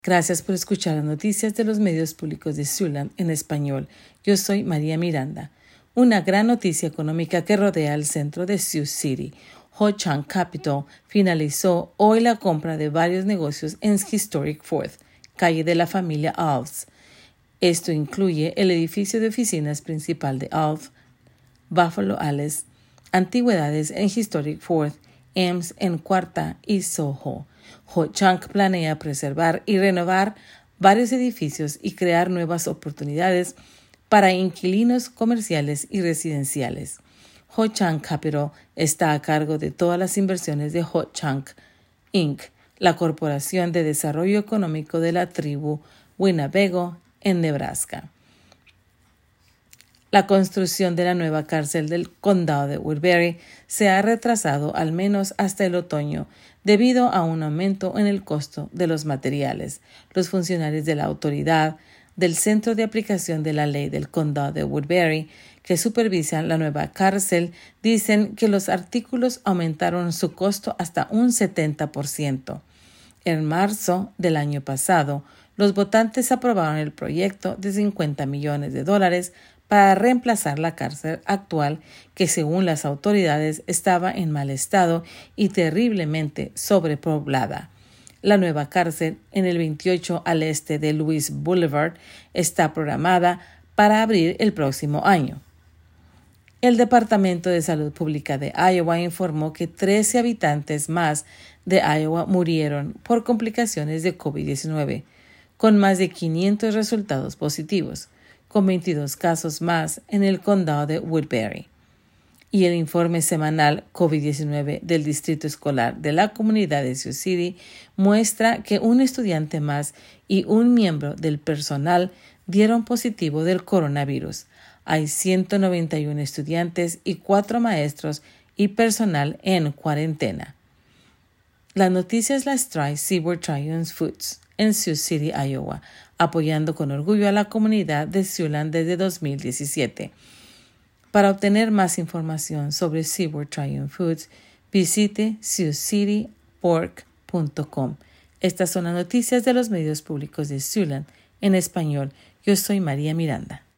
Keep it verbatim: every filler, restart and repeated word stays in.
Gracias por escuchar las noticias de los medios públicos de Siouxland en español. Yo soy María Miranda. Una gran noticia económica que rodea el centro de Sioux City. Ho Chunk Capital finalizó hoy la compra de varios negocios en Historic Fourth, calle de la familia Alves. Esto incluye el edificio de oficinas principal de Alves, Buffalo Alice, antigüedades en Historic Fourth, Ames en Cuarta y Soho. Ho Chunk planea preservar y renovar varios edificios y crear nuevas oportunidades para inquilinos comerciales y residenciales. Ho Chunk Capital está a cargo de todas las inversiones de Ho Chunk incorporated, la corporación de desarrollo económico de la tribu Winnebago en Nebraska. La construcción de la nueva cárcel del condado de Woodbury se ha retrasado al menos hasta el otoño debido a un aumento en el costo de los materiales. Los funcionarios de la autoridad del Centro de Aplicación de la Ley del Condado de Woodbury, que supervisan la nueva cárcel, dicen que los artículos aumentaron su costo hasta un setenta por ciento. En marzo del año pasado, los votantes aprobaron el proyecto de cincuenta millones de dólares para reemplazar la cárcel actual que, según las autoridades, estaba en mal estado y terriblemente sobrepoblada. La nueva cárcel, en el veintiocho al este de Louis Boulevard, está programada para abrir el próximo año. El Departamento de Salud Pública de Iowa informó que trece habitantes más de Iowa murieron por complicaciones de COVID diecinueve, con más de quinientos resultados positivos, con veintidós casos más en el condado de Woodbury. Y el informe semanal COVID diecinueve del Distrito Escolar de la Comunidad de Sioux City muestra que un estudiante más y un miembro del personal dieron positivo del coronavirus. Hay ciento noventa y uno estudiantes y cuatro maestros y personal en cuarentena. Las noticias las trae Seaboard Triumphs Foods en Sioux City, Iowa, apoyando con orgullo a la comunidad de Siouxland desde dos mil diecisiete. Para obtener más información sobre Seaboard Triumph Foods, visite sioux city pork punto com. Estas son las noticias de los medios públicos de Siouxland en español. Yo soy María Miranda.